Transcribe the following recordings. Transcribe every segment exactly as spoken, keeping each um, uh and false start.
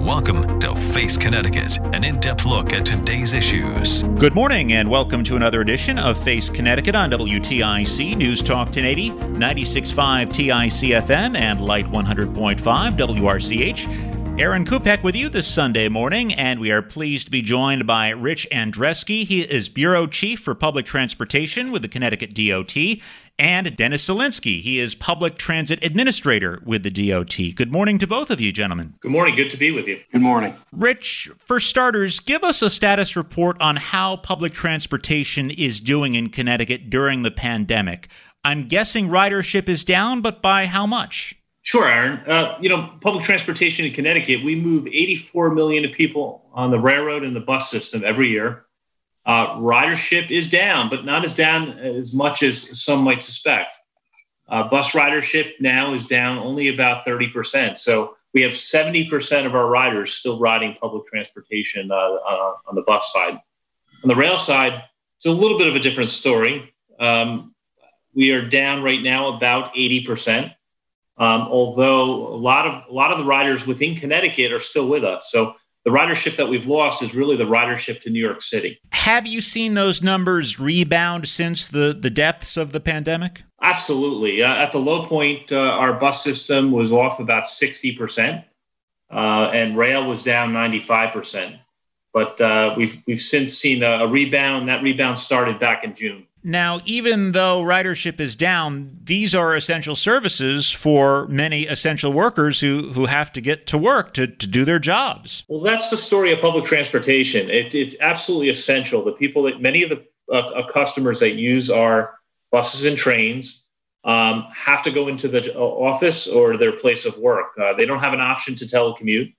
Welcome to Face Connecticut, an in-depth look at today's issues. Good morning and welcome to another edition of Face Connecticut on W T I C News Talk ten eighty, ninety-six point five T I C F M, and Light one hundred point five W R C H. Aaron Kupek with you this Sunday morning, and we are pleased to be joined by Rich Andreski. He is Bureau Chief for Public Transportation with the Connecticut D O T, and Dennis Zielinski. He is Public Transit Administrator with the D O T. Good morning to both of you, gentlemen. Good morning. Good to be with you. Good morning. Rich, for starters, give us a status report on how public transportation is doing in Connecticut during the pandemic. I'm guessing ridership is down, but by how much? Sure, Aaron. Uh, you know, public transportation in Connecticut, we move eighty-four million people on the railroad and the bus system every year. Uh, ridership is down, but not as down as much as some might suspect. Uh, bus ridership now is down only about thirty percent. So we have seventy percent of our riders still riding public transportation uh, uh, on the bus side. On the rail side, it's a little bit of a different story. Um, we are down right now about eighty percent. Um, although a lot of a lot of the riders within Connecticut are still with us. So the ridership that we've lost is really the ridership to New York City. Have you seen those numbers rebound since the, the depths of the pandemic? Absolutely. Uh, at the low point, uh, our bus system was off about sixty percent, uh, and rail was down ninety-five percent. But uh, we've we've since seen a, a rebound. That rebound started back in June. Now, even though ridership is down, these are essential services for many essential workers who, who have to get to work to, to do their jobs. Well, that's the story of public transportation. It, it's absolutely essential. The people that many of the uh, customers that use our buses and trains um, have to go into the office or their place of work. Uh, they don't have an option to telecommute.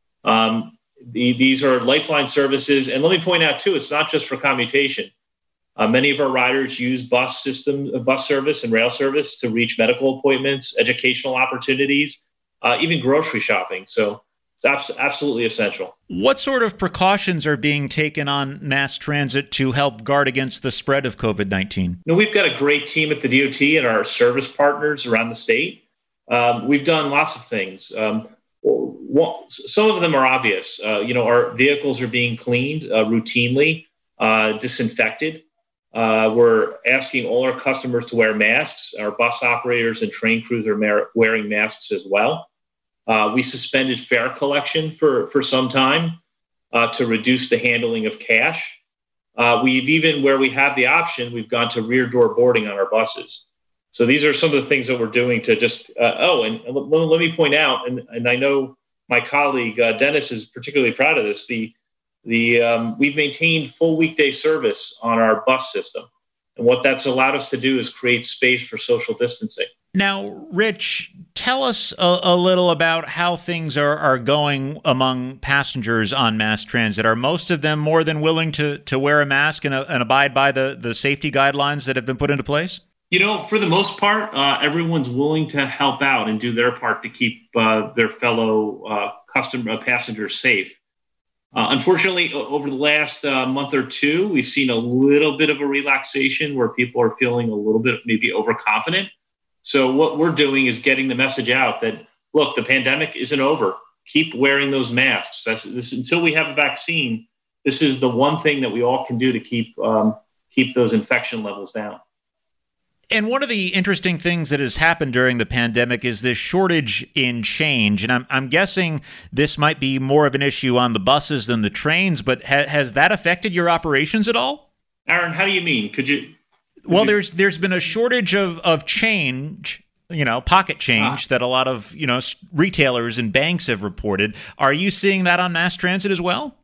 Um, the, these are lifeline services. And let me point out, too, it's not just for commutation. Uh, many of our riders use bus system, uh, bus service and rail service to reach medical appointments, educational opportunities, uh, even grocery shopping. So it's abs- absolutely essential. What sort of precautions are being taken on mass transit to help guard against the spread of COVID nineteen? You know, we've got a great team at the D O T and our service partners around the state. Um, we've done lots of things. Um, well, some of them are obvious. Uh, you know, our vehicles are being cleaned uh, routinely, uh, disinfected. Uh, we're asking all our customers to wear masks. Our bus operators and train crews are mar- wearing masks as well. Uh, we suspended fare collection for, for some time uh, to reduce the handling of cash. Uh, we've even, where we have the option, we've gone to rear door boarding on our buses. So these are some of the things that we're doing to just, uh, oh, and l- let me point out, and, and I know my colleague uh, Dennis is particularly proud of this, the The um, we've maintained full weekday service on our bus system. And what that's allowed us to do is create space for social distancing. Now, Rich, tell us a, a little about how things are, are going among passengers on mass transit. Are most of them more than willing to, to wear a mask and, uh, and abide by the, the safety guidelines that have been put into place? You know, for the most part, uh, everyone's willing to help out and do their part to keep uh, their fellow uh, customer uh, passengers safe. Uh, unfortunately, over the last uh, month or two, we've seen a little bit of a relaxation where people are feeling a little bit maybe overconfident. So what we're doing is getting the message out that, look, the pandemic isn't over. Keep wearing those masks. That's this until we have a vaccine. This is the one thing that we all can do to keep um, keep those infection levels down. And one of the interesting things that has happened during the pandemic is this shortage in change. And I'm, I'm guessing this might be more of an issue on the buses than the trains, but ha- has that affected your operations at all? Aaron, how do you mean? Could you? Could well, you... there's there's been a shortage of, of change, you know, pocket change ah. that a lot of, you know, retailers and banks have reported. Are you seeing that on mass transit as well?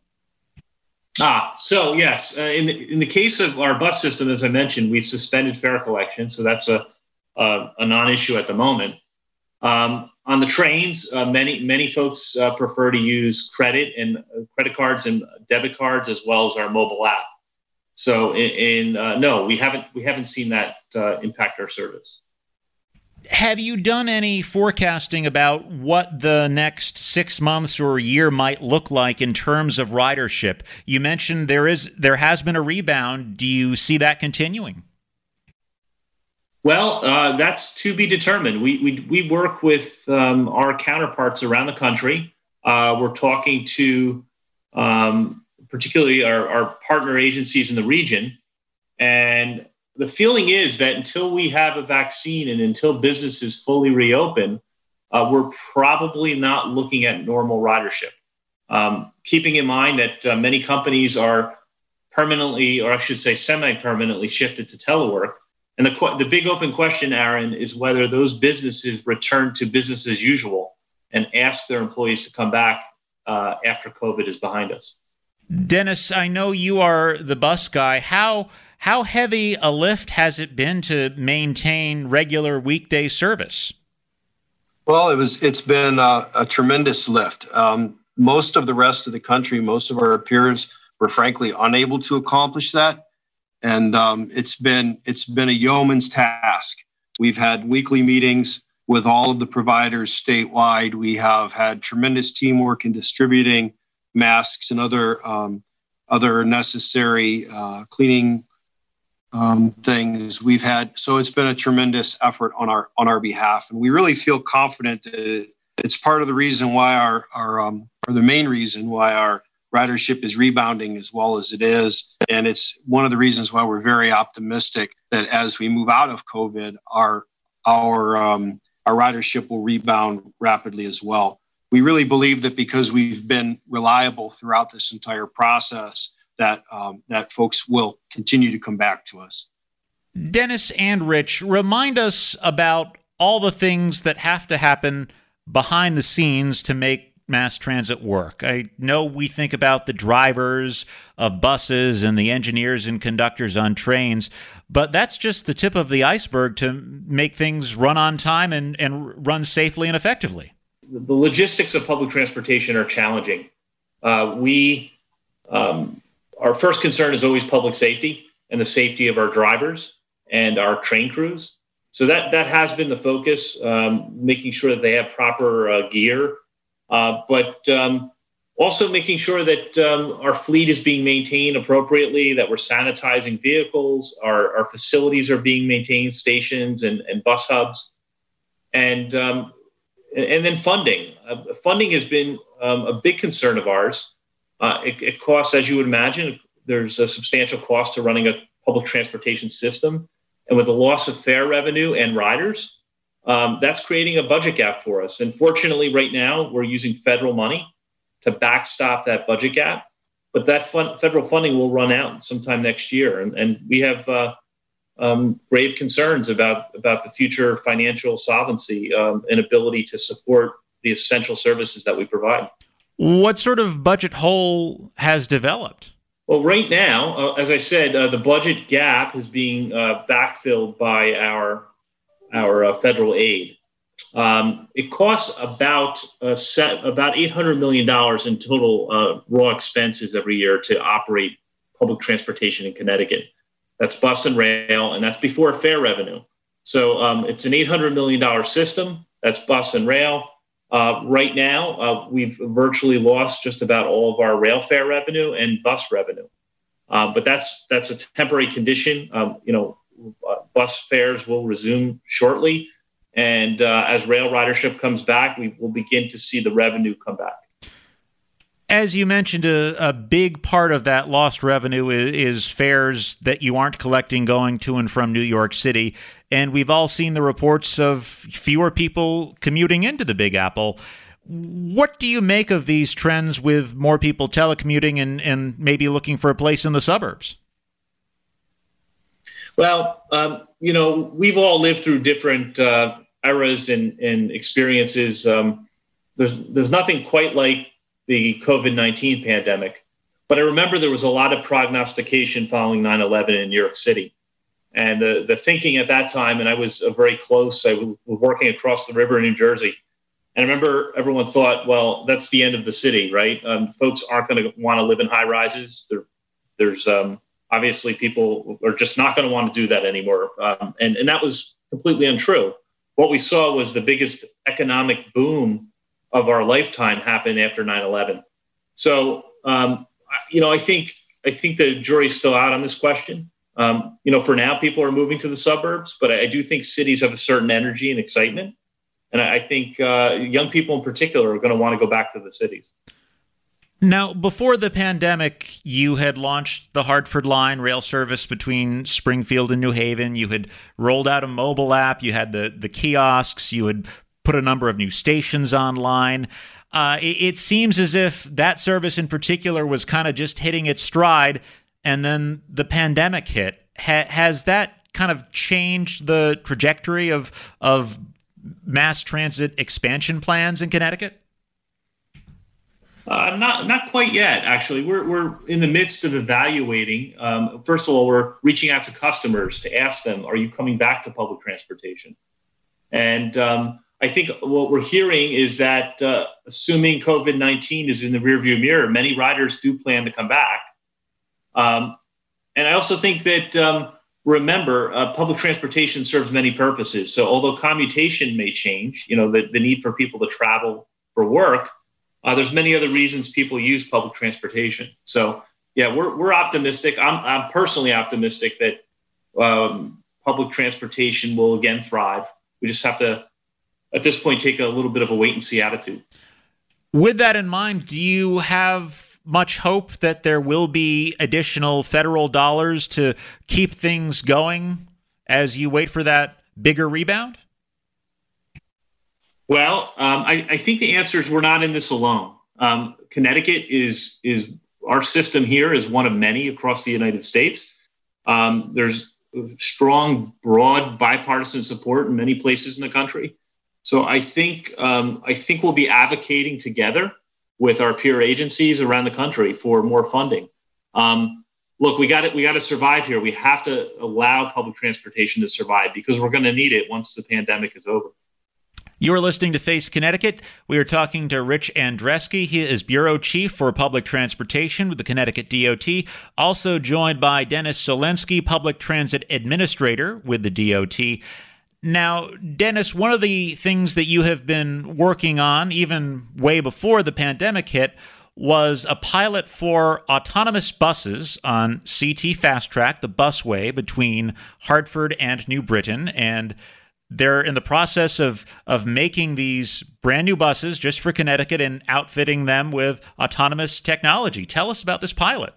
Ah, so yes, uh, in the, in the case of our bus system, as I mentioned, we've suspended fare collection, so that's a a, a non-issue at the moment. Um, on the trains, uh, many many folks uh, prefer to use credit and uh, credit cards and debit cards as well as our mobile app. So, in, in uh, no, we haven't we haven't seen that uh, impact our service. Have you done any forecasting about what the next six months or a year might look like in terms of ridership? You mentioned there is there has been a rebound. Do you see that continuing? Well, uh, that's to be determined. We we we work with um, our counterparts around the country Uh, we're talking to um, particularly our, our partner agencies in the region. And the feeling is that until we have a vaccine and until businesses fully reopen, uh, we're probably not looking at normal ridership. Um, keeping in mind that uh, many companies are permanently, or I should say semi-permanently shifted to telework. And the, the big open question, Aaron, is whether those businesses return to business as usual and ask their employees to come back uh, after COVID is behind us. Dennis, I know you are the bus guy. How how heavy a lift has it been to maintain regular weekday service? Well, it was. It's been a, a tremendous lift. Um, most of the rest of the country, most of our peers, were frankly unable to accomplish that, and um, it's been it's been a yeoman's task. We've had weekly meetings with all of the providers statewide. We have had tremendous teamwork in distributing masks and other um, other necessary uh, cleaning um, things. We've had so it's been a tremendous effort on our on our behalf, and we really feel confident that it's part of the reason why our our um, or the main reason why our ridership is rebounding as well as it is, and it's one of the reasons why we're very optimistic that as we move out of COVID, our our um, our ridership will rebound rapidly as well. We really believe that because we've been reliable throughout this entire process, that um, that folks will continue to come back to us. Dennis and Rich, remind us about all the things that have to happen behind the scenes to make mass transit work. I know we think about the drivers of buses and the engineers and conductors on trains, but that's just the tip of the iceberg to make things run on time and, and run safely and effectively. The logistics of public transportation are challenging. Uh, we, um, our first concern is always public safety and the safety of our drivers and our train crews. So that, that has been the focus, um, making sure that they have proper uh, gear, uh, but um, also making sure that um, our fleet is being maintained appropriately, that we're sanitizing vehicles, our, our facilities are being maintained, stations and, and bus hubs, and um, And then funding. Uh, funding has been um, a big concern of ours. Uh, it, it costs, as you would imagine, there's a substantial cost to running a public transportation system. And with the loss of fare revenue and riders, um, that's creating a budget gap for us. And fortunately, right now, we're using federal money to backstop that budget gap. But that fun, federal funding will run out sometime next year. And, and we have uh, Um, grave concerns about, about the future financial solvency um, and ability to support the essential services that we provide. What sort of budget hole has developed? Well, right now, uh, as I said, uh, the budget gap is being uh, backfilled by our, our uh, federal aid. Um, it costs about uh, set, about eight hundred million dollars in total uh, raw expenses every year to operate public transportation in Connecticut. That's bus and rail, and that's before fare revenue. So um, it's an eight hundred million dollars system. That's bus and rail. Uh, right now, uh, we've virtually lost just about all of our rail fare revenue and bus revenue. Uh, but that's that's a temporary condition. Um, you know, uh, bus fares will resume shortly. And uh, as rail ridership comes back, we will begin to see the revenue come back. As you mentioned, a, a big part of that lost revenue is, is fares that you aren't collecting going to and from New York City. And we've all seen the reports of fewer people commuting into the Big Apple. What do you make of these trends with more people telecommuting and, and maybe looking for a place in the suburbs? Well, um, you know, we've all lived through different uh, eras and, and experiences. Um, there's there's nothing quite like the COVID nineteen pandemic. But I remember there was a lot of prognostication following nine eleven in New York City. And the, the thinking at that time, and I was uh, very close, I was working across the river in New Jersey. And I remember everyone thought, well, that's the end of the city, right? Um, folks aren't going to want to live in high rises. There, there's um, obviously people are just not going to want to do that anymore. Um, and, and that was completely untrue. What we saw was the biggest economic boom of our lifetime happened after nine eleven. So, um, you know, I think I think the jury's still out on this question. Um, you know, for now, people are moving to the suburbs, but I do think cities have a certain energy and excitement. And I think uh, young people in particular are going to want to go back to the cities. Now, before the pandemic, you had launched the Hartford Line rail service between Springfield and New Haven. You had rolled out a mobile app. You had the, the kiosks. You had put a number of new stations online. Uh, it, it seems as if that service in particular was kind of just hitting its stride, and then the pandemic hit. Ha- has that kind of changed the trajectory of of mass transit expansion plans in Connecticut? Uh, not not quite yet, actually. We're we're in the midst of evaluating. Um, first of all, we're reaching out to customers to ask them, are you coming back to public transportation? And um, I think what we're hearing is that uh, assuming COVID nineteen is in the rearview mirror, many riders do plan to come back. Um, and I also think that, um, remember, uh, public transportation serves many purposes. So although commutation may change, you know, the, the need for people to travel for work, Uh, there's many other reasons people use public transportation. So, yeah, we're we're optimistic. I'm I'm personally optimistic that um, public transportation will again thrive. We just have to, at this point, take a little bit of a wait and see attitude. With that in mind, do you have much hope that there will be additional federal dollars to keep things going as you wait for that bigger rebound? Well, um, I, I think the answer is we're not in this alone. Um, Connecticut is is our system here is one of many across the United States. Um, there's strong, broad, bipartisan support in many places in the country. So I think um, I think we'll be advocating together with our peer agencies around the country for more funding. Um, look, we got it. We got to survive here. We have to allow public transportation to survive because we're going to need it once the pandemic is over. You're listening to Face Connecticut. We are talking to Rich Andreski. He is Bureau Chief for Public Transportation with the Connecticut D O T. Also joined by Dennis Solensky, Public Transit Administrator with the D O T. Now, Dennis, one of the things that you have been working on, even way before the pandemic hit, was a pilot for autonomous buses on C T Fast Track, the busway between Hartford and New Britain. And they're in the process of of making these brand new buses just for Connecticut and outfitting them with autonomous technology. Tell us about this pilot.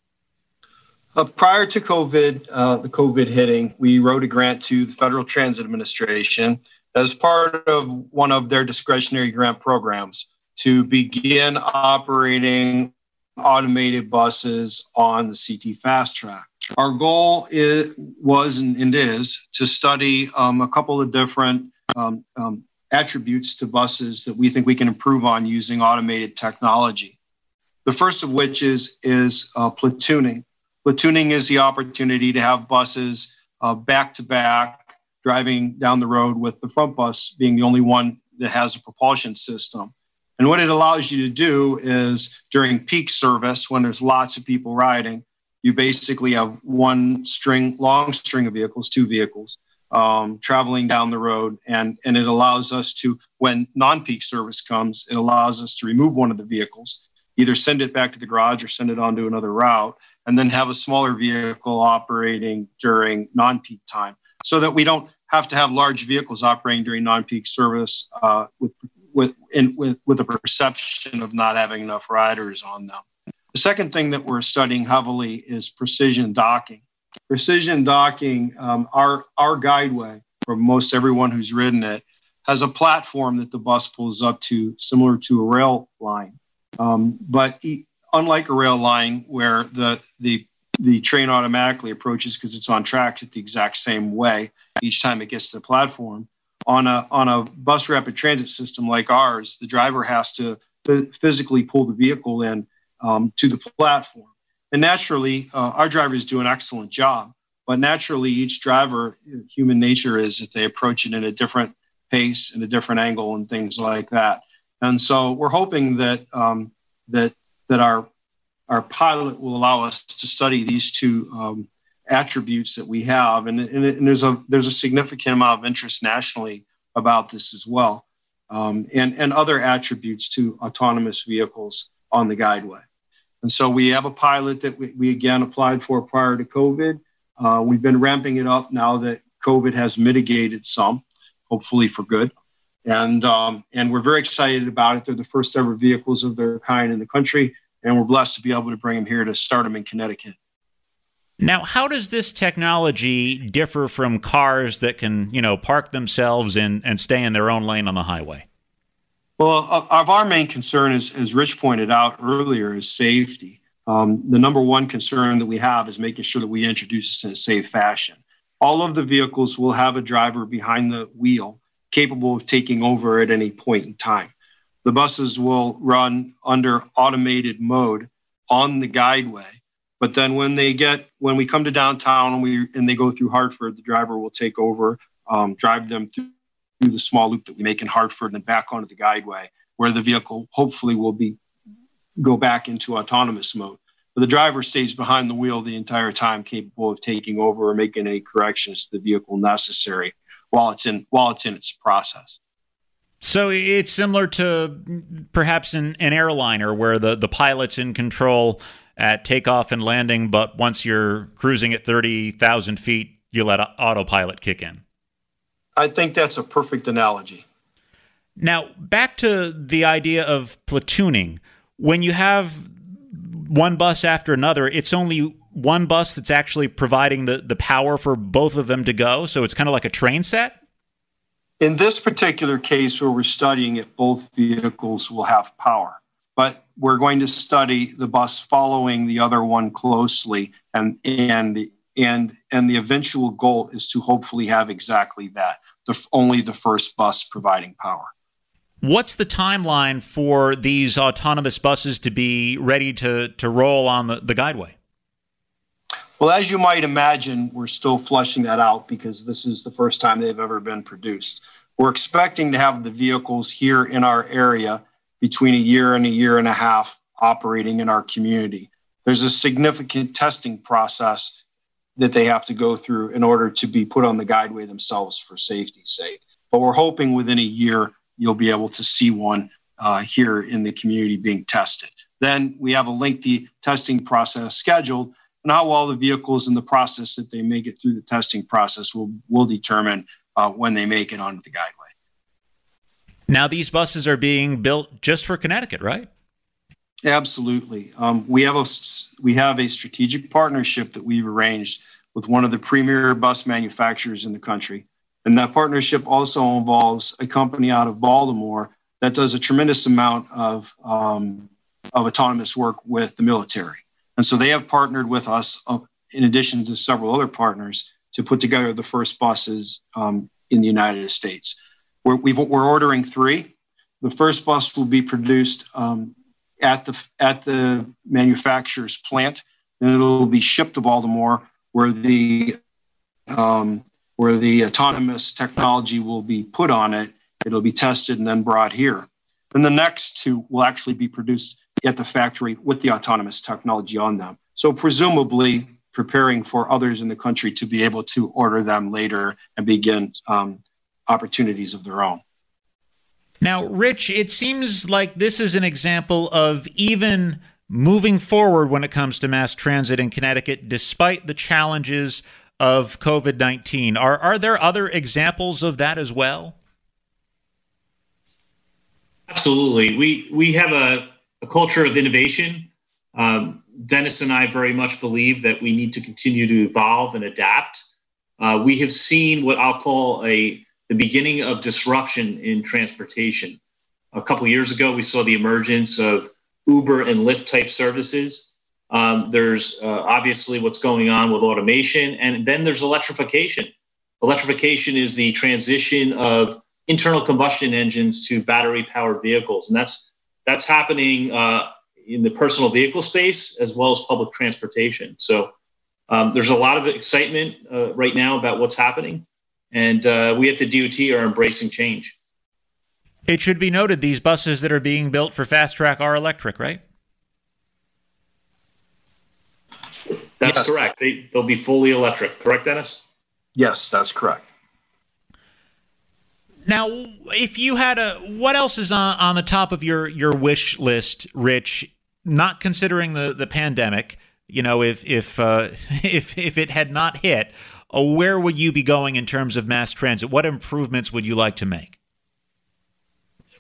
Uh, prior to COVID, uh, the COVID hitting, we wrote a grant to the Federal Transit Administration as part of one of their discretionary grant programs to begin operating automated buses on the C T Fast Track. Our goal is, was and, and is to study um, a couple of different um, um, attributes to buses that we think we can improve on using automated technology. The first of which is, is uh, platooning. Platooning is the opportunity to have buses uh, back-to-back driving down the road with the front bus being the only one that has a propulsion system. And what it allows you to do is during peak service, when there's lots of people riding, you basically have one string, long string of vehicles, two vehicles, um, traveling down the road. And, and it allows us to, when non-peak service comes, it allows us to remove one of the vehicles, either send it back to the garage or send it onto another route, and then have a smaller vehicle operating during non-peak time so that we don't have to have large vehicles operating during non-peak service uh, with, with, in, with, with the perception of not having enough riders on them. The second thing that we're studying heavily is precision docking. Precision docking, um, our, our guideway, for most everyone who's ridden it, has a platform that the bus pulls up to, similar to a rail line. Um, but e- unlike a rail line where the, the, the train automatically approaches because it's on tracks at the exact same way each time it gets to the platform, on a, on a bus rapid transit system like ours, the driver has to f- physically pull the vehicle in Um, to the platform. And naturally, uh, our drivers do an excellent job, but naturally each driver, human nature is that they approach it in a different pace and a different angle and things like that. And so we're hoping that um, that that our our pilot will allow us to study these two um, attributes that we have. And, and, and there's a there's a significant amount of interest nationally about this as well, um, and, and other attributes to autonomous vehicles on the guideway. And so we have a pilot that we, we again applied for prior to COVID. Uh, we've been ramping it up now that COVID has mitigated some, hopefully for good. And um, and we're very excited about it. They're the first ever vehicles of their kind in the country, and we're blessed to be able to bring them here to start them in Connecticut. Now, how does this technology differ from cars that can, you know, park themselves and, and stay in their own lane on the highway? Well, of our main concern, is, as Rich pointed out earlier, is safety. Um, the number one concern that we have is making sure that we introduce this in a safe fashion. All of the vehicles will have a driver behind the wheel capable of taking over at any point in time. The buses will run under automated mode on the guideway. But then when they get, when we come to downtown and we and they go through Hartford, the driver will take over, um, drive them through, through the small loop that we make in Hartford and then back onto the guideway, where the vehicle hopefully will be go back into autonomous mode. But the driver stays behind the wheel the entire time, capable of taking over or making any corrections to the vehicle necessary while it's in while it's in its process. So it's similar to perhaps an, an airliner where the, the pilot's in control at takeoff and landing, but once you're cruising at thirty thousand feet, you let autopilot kick in. I think that's a perfect analogy. Now, back to the idea of platooning. When you have one bus after another, it's only one bus that's actually providing the, the power for both of them to go, so it's kind of like a train set? In this particular case where we're studying it, both vehicles will have power. But we're going to study the bus following the other one closely, and and the and and the eventual goal is to hopefully have exactly that, the only the first bus providing power. What's the timeline for these autonomous buses to be ready to to roll on the, the guideway? Well, as you might imagine, we're still fleshing that out because this is the first time they've ever been produced. We're expecting to have the vehicles here in our area between a year and a year and a half operating in our community. There's a significant testing process that they have to go through in order to be put on the guideway themselves for safety's sake. But we're hoping within a year, you'll be able to see one uh, here in the community being tested. Then we have a lengthy testing process scheduled, and how well the vehicles in the process that they make it through the testing process will, will determine uh, when they make it onto the guideway. Now, these buses are being built just for Connecticut, right? Absolutely. Um, we have a we have a strategic partnership that we've arranged with one of the premier bus manufacturers in the country. And that partnership also involves a company out of Baltimore that does a tremendous amount of, um, of autonomous work with the military. And so they have partnered with us, uh, in addition to several other partners, to put together the first buses um, in the United States. We're, we've, we're ordering three. The first bus will be produced um, at the at the manufacturer's plant, and it'll be shipped to Baltimore, where the um, where the autonomous technology will be put on it. It'll be tested and then brought here. And the next two will actually be produced at the factory with the autonomous technology on them. So presumably preparing for others in the country to be able to order them later and begin um, opportunities of their own. Now, Rich, it seems like this is an example of even moving forward when it comes to mass transit in Connecticut, despite the challenges of COVID nineteen. Are, are there other examples of that as well? Absolutely. We, we have a, a culture of innovation. Um, Dennis and I very much believe that we need to continue to evolve and adapt. Uh, we have seen what I'll call a the beginning of disruption in transportation. A couple of years ago, we saw the emergence of Uber and Lyft type services. Um, there's uh, obviously what's going on with automation, and then there's electrification. Electrification is the transition of internal combustion engines to battery-powered vehicles, and that's that's happening uh, in the personal vehicle space as well as public transportation. So um, there's a lot of excitement uh, right now about what's happening. And uh, we at the D O T are embracing change. It should be noted these buses that are being built for Fast Track are electric, right? That's yes. correct. They, they'll be fully electric. Correct, Dennis? Yes, that's correct. Now, if you had a, what else is on, on the top of your, your wish list, Rich, not considering the, the pandemic, you know, if, if, uh, if, if it had not hit, Uh, where would you be going in terms of mass transit? What improvements would you like to make?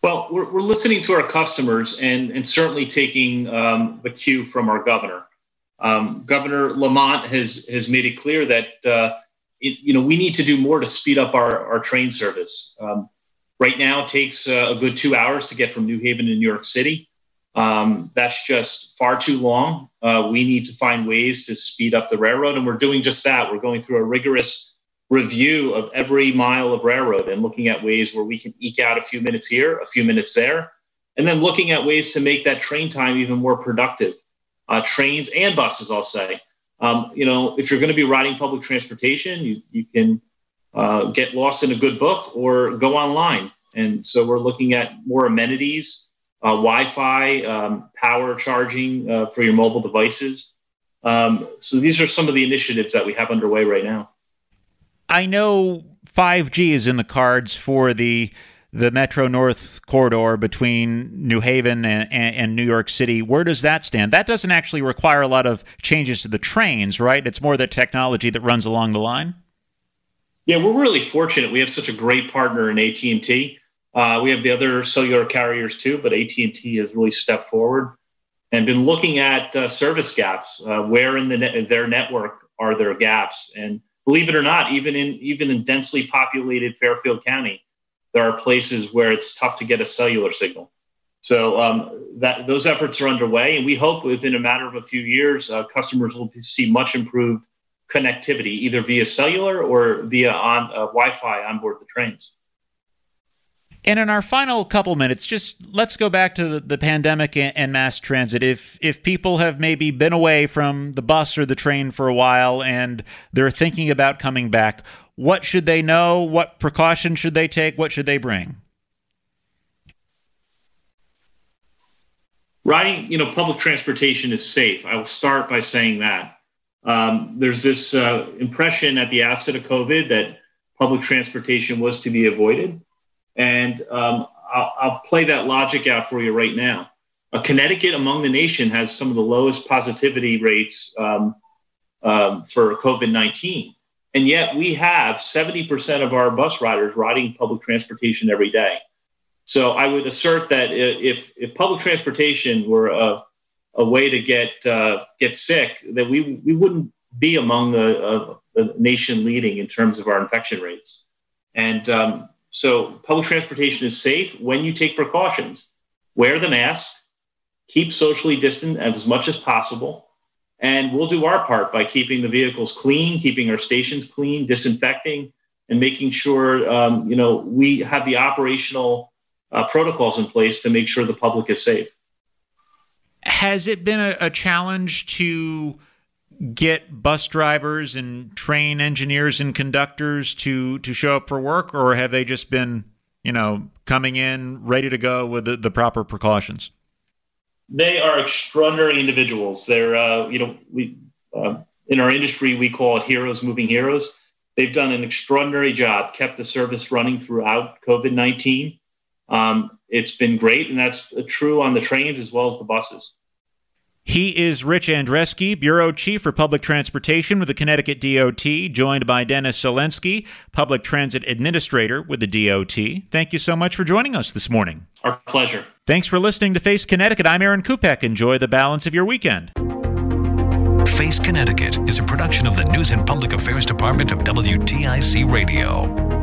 Well, we're, we're listening to our customers and, and certainly taking um, the cue from our governor. Um, Governor Lamont has has made it clear that uh, it, you know we need to do more to speed up our, our train service. Um, right now, it takes uh, a good two hours to get from New Haven to New York City. Um, that's just far too long. Uh, we need to find ways to speed up the railroad, and we're doing just that. We're going through a rigorous review of every mile of railroad and looking at ways where we can eke out a few minutes here, a few minutes there, and then looking at ways to make that train time even more productive. Uh, trains and buses, I'll say. Um, you know, if you're going to be riding public transportation, you, you can uh, get lost in a good book or go online. And so we're looking at more amenities, uh, Wi-Fi, um, power charging uh, for your mobile devices. Um, so these are some of the initiatives that we have underway right now. I know five G is in the cards for the the Metro North corridor between New Haven and, and, and New York City. Where does that stand? That doesn't actually require a lot of changes to the trains, right? It's more the technology that runs along the line. Yeah, we're really fortunate. We have such a great partner in A T and T. Uh, we have the other cellular carriers too, but A T and T has really stepped forward and been looking at uh, service gaps. Uh, where in the net, their network are there gaps? And believe it or not, even in even in densely populated Fairfield County, there are places where it's tough to get a cellular signal. So um, that those efforts are underway, and we hope within a matter of a few years, uh, customers will see much improved connectivity, either via cellular or via on uh, Wi-Fi on board the trains. And in our final couple minutes, just let's go back to the, the pandemic and, and mass transit. If if people have maybe been away from the bus or the train for a while and they're thinking about coming back, what should they know? What precautions should they take? What should they bring? Riding, you know, public transportation is safe. I will start by saying that. Um, there's this uh, impression at the outset of COVID that public transportation was to be avoided. And um, I'll, I'll play that logic out for you right now. Uh, Connecticut, among the nation, has some of the lowest positivity rates um, um, for COVID nineteen. And yet we have seventy percent of our bus riders riding public transportation every day. So I would assert that if, if public transportation were a, a way to get uh, get sick, that we, we wouldn't be among the, uh, the nation leading in terms of our infection rates. And um, so public transportation is safe when you take precautions. Wear the mask, keep socially distant as much as possible, and we'll do our part by keeping the vehicles clean, keeping our stations clean, disinfecting, and making sure um, you know we have the operational uh, protocols in place to make sure the public is safe. Has it been a, a challenge to get bus drivers and train engineers and conductors to to show up for work, or have they just been, you know, coming in ready to go with the, the proper precautions? They are extraordinary individuals. They're, uh, you know, we uh, in our industry we call it heroes moving heroes. They've done an extraordinary job, kept the service running throughout COVID nineteen. Um, it's been great, and that's true on the trains as well as the buses. He is Rich Andreski, Bureau Chief for Public Transportation with the Connecticut D O T, joined by Dennis Solensky, Public Transit Administrator with the D O T. Thank you so much for joining us this morning. Our pleasure. Thanks for listening to Face Connecticut. I'm Aaron Kupek. Enjoy the balance of your weekend. Face Connecticut is a production of the News and Public Affairs Department of W T I C Radio.